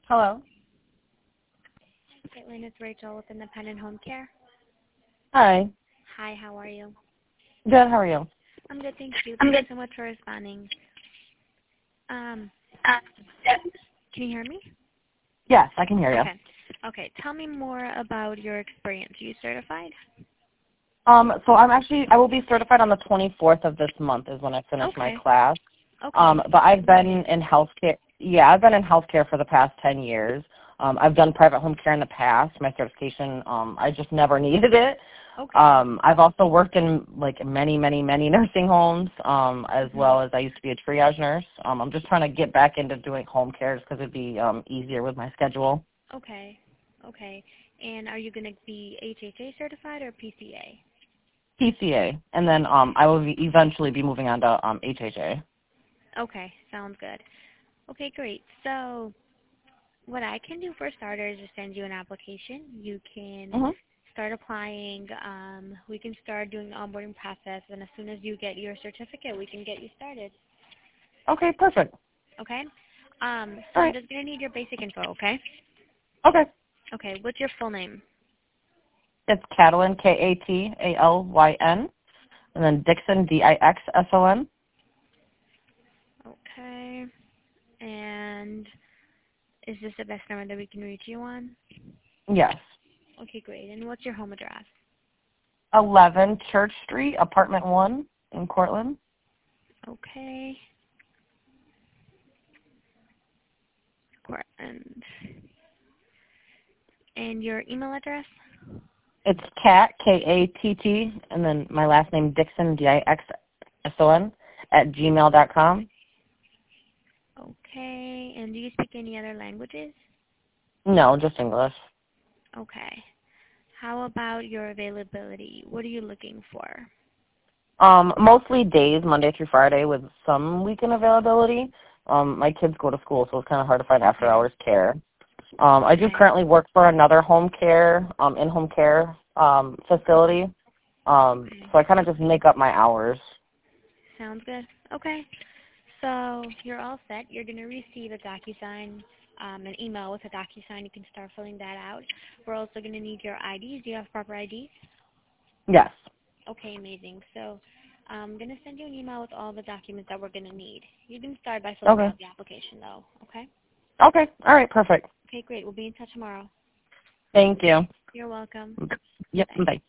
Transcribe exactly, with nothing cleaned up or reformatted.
Hello. Caitlin, it's Rachel with Independent Home Care. Hi. Hi, how are you? Good. How are you? I'm good, thank you. I'm Thank you good. so much for responding. Um, Uh, can you hear me? yes, I can hear you. Okay. Okay. Tell me more about your experience. Are you certified? Um, so I'm actually I will be certified on the twenty-fourth of this month is when I finish my Okay. class. Okay. Um, but I've been in healthcare. Yeah, I've been in healthcare for the past ten years. Um, I've done private home care in the past. My certification, um, I just never needed it. Okay. Um, I've also worked in like many, many, many nursing homes, um, as Mm-hmm. well as I used to be a triage nurse. Um, I'm just trying to get back into doing home care because it'd be um, easier with my schedule. Okay. Okay. And are you going to be H H A certified or P C A? P C A, and then um, I will be eventually be moving on to um, H H A. Okay. Sounds good. Okay, great. So what I can do for starters is send you an application. You can Mm-hmm. start applying. Um, we can start doing the onboarding process, and as soon as you get your certificate, we can get you started. Okay, perfect. Okay? Um, so All I'm right. just going to need your basic info, okay? Okay. Okay, what's your full name? It's Catalyn, K A T A L Y N, and then Dixon, D I X S O N. Okay. And is this the best number that we can reach you on? Yes. Okay, great. And what's your home address? eleven Church Street, Apartment one in Cortland. Okay. Portland. And your email address? It's Cat, K A T T, and then my last name, Dixon, D I X S O N, at gmail dot com. Okay. And do you speak any other languages? No, just English. Okay. How about your availability? What are you looking for? Um, mostly days, Monday through Friday, with some weekend availability. Um, my kids go to school, so it's kind of hard to find Okay. after-hours care. Um, I do Okay. currently work for another home care, um, in-home care um, facility, um, Okay. so I kind of just make up my hours. Sounds good. Okay. So you're all set. You're going to receive a DocuSign, um, an email with a DocuSign. You can start filling that out. We're also going to need your I Ds. Do you have proper I Ds? Yes. Okay, amazing. So I'm going to send you an email with all the documents that we're going to need. You can start by filling Okay. out the application, though. Okay? Okay. All right. Perfect. Okay, great. We'll be in touch tomorrow. Thank you. You're welcome. Yep. Bye. Bye.